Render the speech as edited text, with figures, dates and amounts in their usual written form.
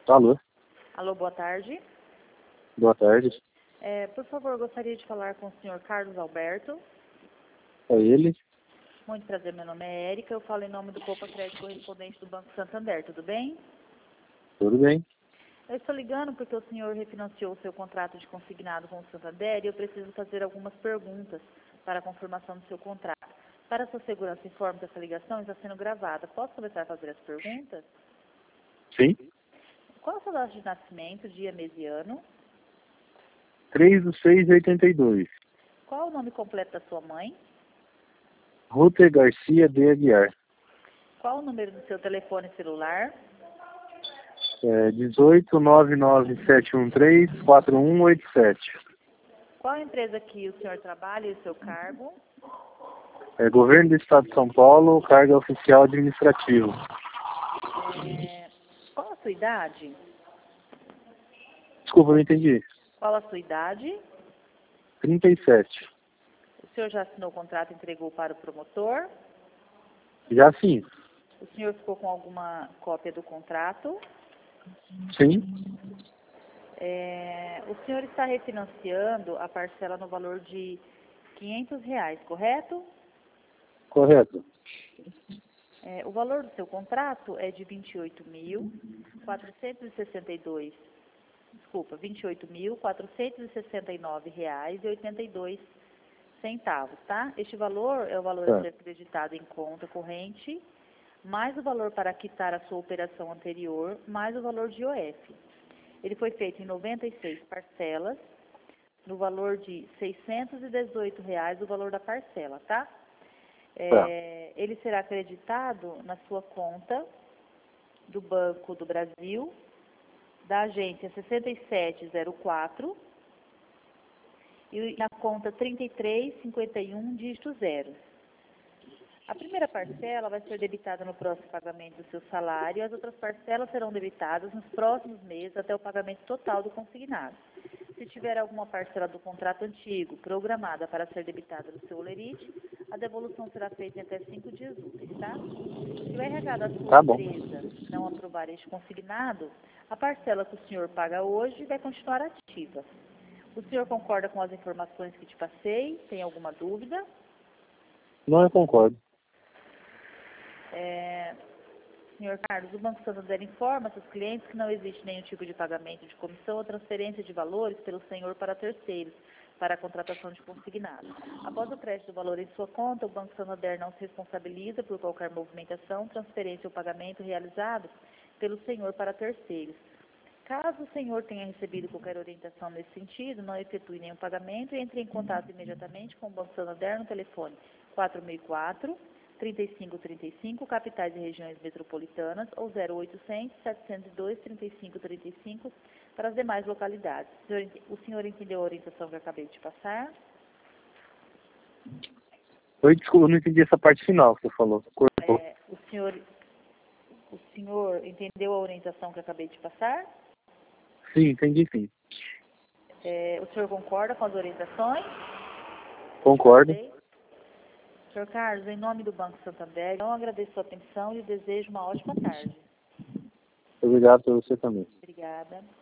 Alô, Alô, boa tarde. boa tarde. Por favor, gostaria de falar com o senhor Carlos Alberto. É ele? Muito prazer, meu nome é Érica. Eu falo em nome do Poupa Crédito Correspondente do Banco Santander, tudo bem? Tudo bem? Eu estou ligando porque o senhor refinanciou o seu contrato de consignado com o Santander e eu preciso fazer algumas perguntas para a confirmação do seu contrato. Para sua segurança, informe que essa ligação está sendo gravada. Posso começar a fazer as perguntas? Sim. Qual é a sua data de nascimento, dia, mês e ano? 3/6/82. Qual é o nome completo da sua mãe? Ruther Garcia de Aguiar. Qual o número do seu telefone celular? 18 99713-4187. Qual a empresa que o senhor trabalha e o seu cargo? Governo do Estado de São Paulo, cargo oficial administrativo. Qual a sua idade? Desculpa, não entendi. Qual a sua idade? 37. O senhor já assinou o contrato e entregou para o promotor? Já sim. O senhor ficou com alguma cópia do contrato? Sim. O senhor está refinanciando a parcela no valor de R$ 500, correto? Correto. O valor do seu contrato é de R$ 28.469,82. Desculpa, R$ 28.469,82, tá? Este valor é o valor a ser creditado em conta corrente, mais o valor para quitar a sua operação anterior, mais o valor de IOF. Ele foi feito em 96 parcelas, no valor de R$ 618, o valor da parcela, tá? Ele será acreditado na sua conta do Banco do Brasil, da agência 6704 e na conta 3351, dígito 0. A primeira parcela vai ser debitada no próximo pagamento do seu salário e as outras parcelas serão debitadas nos próximos meses até o pagamento total do consignado. Se tiver alguma parcela do contrato antigo programada para ser debitada no seu holerite, a devolução será feita em até 5 dias úteis, tá? Se o RH da sua empresa não aprovar este consignado, a parcela que o senhor paga hoje vai continuar ativa. O senhor concorda com as informações que te passei? Tem alguma dúvida? Não, eu concordo. Senhor Carlos, o Banco Santander informa seus clientes que não existe nenhum tipo de pagamento de comissão ou transferência de valores pelo senhor para terceiros, para a contratação de consignado. Após o crédito do valor em sua conta, o Banco Santander não se responsabiliza por qualquer movimentação, transferência ou pagamento realizado pelo senhor para terceiros. Caso o senhor tenha recebido qualquer orientação nesse sentido, não efetue nenhum pagamento e entre em contato imediatamente com o Banco Santander no telefone 4004-3535, capitais e regiões metropolitanas, ou 0800-702-3535 para as demais localidades. O senhor entendeu a orientação que eu acabei de passar? Oi, desculpa, eu não entendi essa parte final que você falou. Cortou. O senhor entendeu a orientação que eu acabei de passar? Sim, entendi sim. O senhor concorda com as orientações? Concordo. Senhor Carlos, em nome do Banco Santander, eu agradeço a atenção e desejo uma ótima tarde. Obrigado por você também. Obrigada.